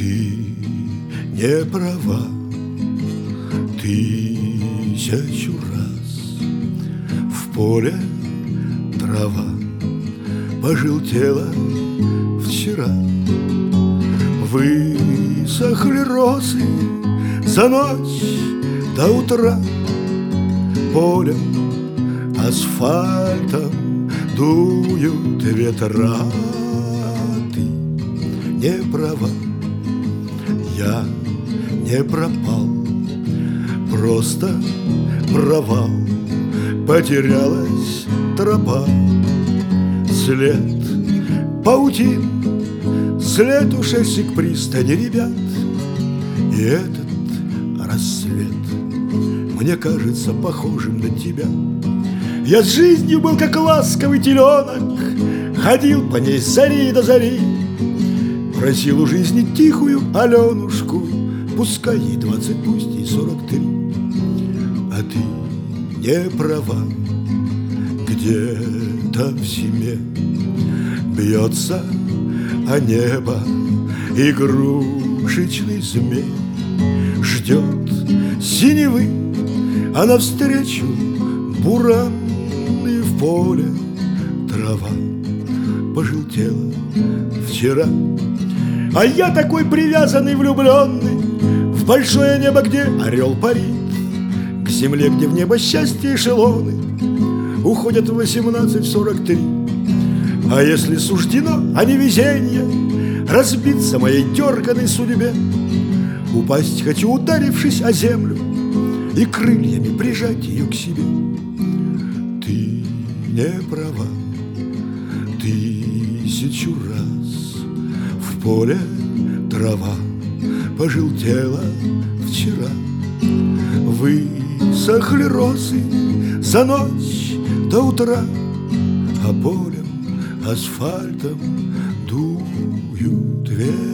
Ты не права, тысячу раз в поле трава пожелтела вчера. Высохли розы за ночь до утра. Полем, асфальтом дуют ветра. Ты не права, я не пропал, просто провал. Потерялась тропа, след паутин, след ушедший к пристани ребят. И этот рассвет мне кажется похожим на тебя. Я с жизнью был как ласковый теленок, ходил по ней с зари до зари, просил у жизни тихую Аленушку, пускай ей 20, пусть ей 43. А ты не права, где-то в зиме бьется о небо игрушечный змей. Ждет синевы, а навстречу буран, и в поле трава пожелтела вчера. А я такой привязанный, влюбленный в большое небо, где орел парит, к земле, где в небо счастье эшелоны уходят в 18:43. А если суждено, а не везенье, разбиться моей дерганой судьбе, упасть хочу, ударившись о землю, и крыльями прижать ее к себе. Ты не права, тысячу раз в поле трава пожелтела вчера. Высохли розы за ночь до утра, а полем, асфальтом дуют ветра.